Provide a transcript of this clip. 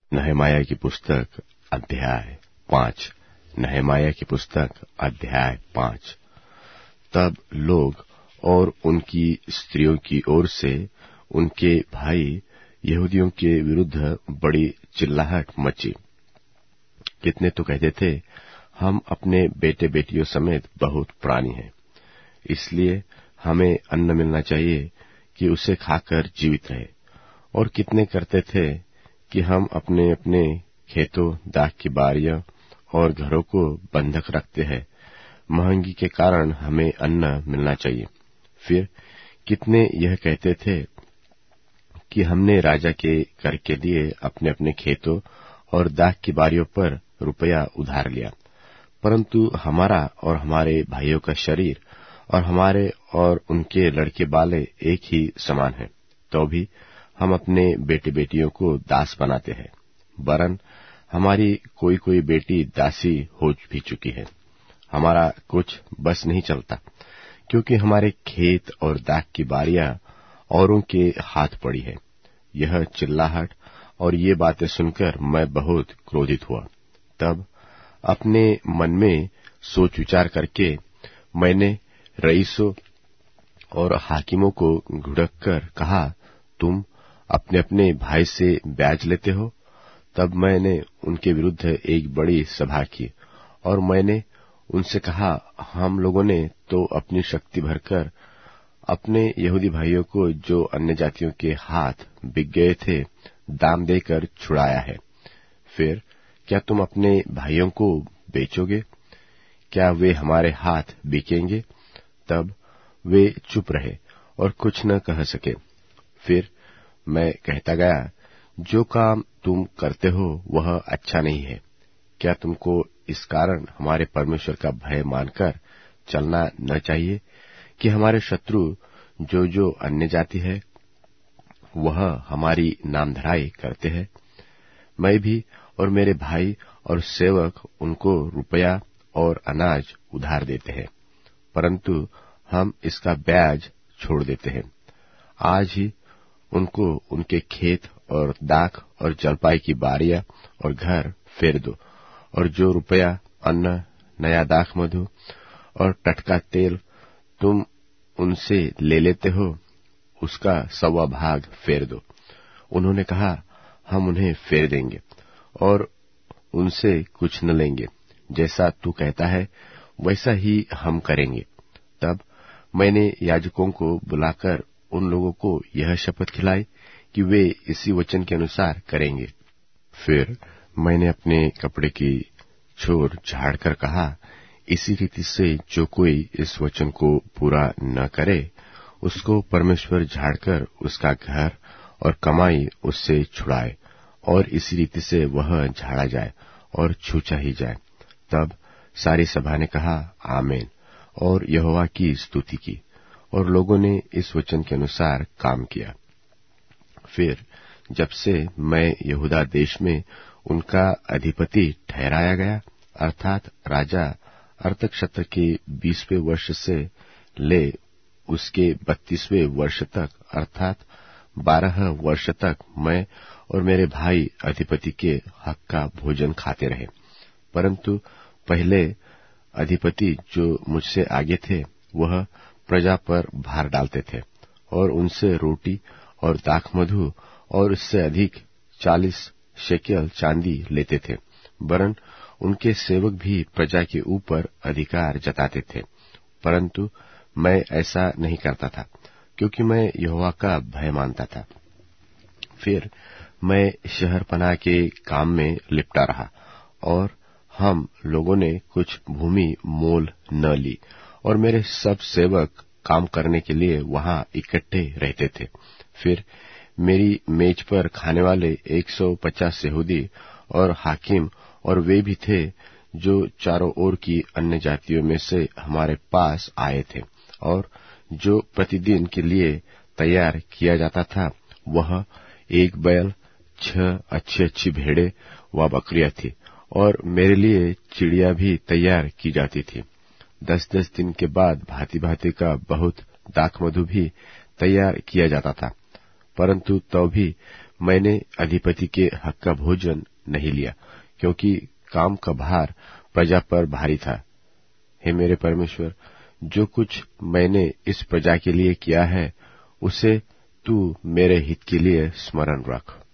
नहमाया की पुस्तक अध्याय 5। नहमाया की पुस्तक अध्याय 5। तब लोग और उनकी स्त्रियों की ओर से उनके भाई यहूदियों के विरुद्ध बड़ी चिल्लाहट मची। कितने तो कहते थे, हम अपने बेटे बेटियों समेत बहुत प्राणी हैं, इसलिए हमें अन्न मिलना चाहिए कि उसे खाकर जीवित रहे। और कितने करते थे कि हम अपने अपने खेतों, दाख की बारियां और घरों को बंधक रखते हैं, महंगी के कारण हमें अन्न मिलना चाहिए। फिर कितने यह कहते थे कि हमने राजा के कर के लिए अपने अपने खेतों और दाख की बारियों पर रुपया उधार लिया, परंतु हमारा और हमारे भाइयों का शरीर और हमारे और उनके लड़के बाले एक ही समान है, तो भी हम अपने बेटे बेटियों को दास बनाते हैं। वरन हमारी कोई कोई बेटी दासी हो भी चुकी है। हमारा कुछ बस नहीं चलता, क्योंकि हमारे खेत और दाख की बारियां औरों के हाथ पड़ी है। यह चिल्लाहट और ये बातें सुनकर मैं बहुत क्रोधित हुआ। तब अपने मन में सोच विचार करके मैंने रईसों और हाकिमों को घुड़क कर कहा, तुम अपने अपने भाई से ब्याज लेते हो। तब मैंने उनके विरुद्ध एक बड़ी सभा की और मैंने उनसे कहा, हम लोगों ने तो अपनी शक्ति भरकर अपने यहूदी भाइयों को जो अन्य जातियों के हाथ बिक गए थे दाम देकर छुड़ाया है। फिर क्या तुम अपने भाइयों को बेचोगे? क्या वे हमारे हाथ बिकेंगे? तब वे चुप रहे और कुछ न कह सके। फिर मैं कहता गया, जो काम तुम करते हो वह अच्छा नहीं है। क्या तुमको इस कारण हमारे परमेश्वर का भय मानकर चलना न चाहिए कि हमारे शत्रु जो जो अन्य जाति है वह हमारी नामधराई करते हैं? मैं भी और मेरे भाई और सेवक उनको रुपया और अनाज उधार देते हैं, परंतु हम इसका ब्याज छोड़ देते हैं। आज ही उनको उनके खेत और दाख और जलपाई की बारियां और घर फेर दो, और जो रुपया, अन्न, नया दाख मधु और टटका तेल तुम उनसे ले लेते हो उसका 1.25 भाग फेर दो। उन्होंने कहा, हम उन्हें फेर देंगे और उनसे कुछ न लेंगे। जैसा तू कहता है वैसा ही हम करेंगे। तब मैंने याजकों को बुलाकर उन लोगों को यह शपथ खिलाई कि वे इसी वचन के अनुसार करेंगे। फिर मैंने अपने कपड़े की छोर झाड़कर कहा, इसी रीति से जो कोई इस वचन को पूरा न करे उसको परमेश्वर झाड़कर उसका घर और कमाई उससे छुड़ाए, और इसी रीति से वह झाड़ा जाए और छूचा ही जाए। तब सारी सभा ने कहा, आमीन, और यहोवा की स्तुति की, और लोगों ने इस वचन के अनुसार काम किया। फिर जब से मैं यहूदा देश में उनका अधिपति ठहराया गया, अर्थात राजा अर्तक्षत्र के 20वें वर्ष से ले उसके 32वें वर्ष तक, अर्थात 12 वर्ष तक मैं और मेरे भाई अधिपति के हक का भोजन खाते रहे। परंतु पहले अधिपति जो मुझसे आगे थे वह प्रजा पर भार डालते थे और उनसे रोटी और दाख मधु और इससे अधिक 40 शेकेल चांदी लेते थे। वरन उनके सेवक भी प्रजा के ऊपर अधिकार जताते थे, परंतु मैं ऐसा नहीं करता था, क्योंकि मैं यहोवा का भय मानता था। फिर मैं शहर पनाह के काम में लिपटा रहा, और हम लोगों ने कुछ भूमि मोल न ली, और मेरे सब सेवक काम करने के लिए वहां इकट्ठे रहते थे। फिर मेरी मेज पर खाने वाले 150 यहूदी और हाकिम और वे भी थे जो चारों ओर की अन्य जातियों में से हमारे पास आए थे, और जो प्रतिदिन के लिए तैयार किया जाता था वह 1 बैल, 6 अच्छी भेड़ें व बकरियां थी, और मेरे लिए चिड़िया भी तैयार की जाती थी। 10-10 दिन के बाद भांति भांति का बहुत दाख मधु भी तैयार किया जाता था, परंतु तो भी मैंने अधिपति के हक का भोजन नहीं लिया, क्योंकि काम का भार प्रजा पर भारी था। हे मेरे परमेश्वर, जो कुछ मैंने इस प्रजा के लिए किया है, उसे तू मेरे हित के लिए स्मरण रख।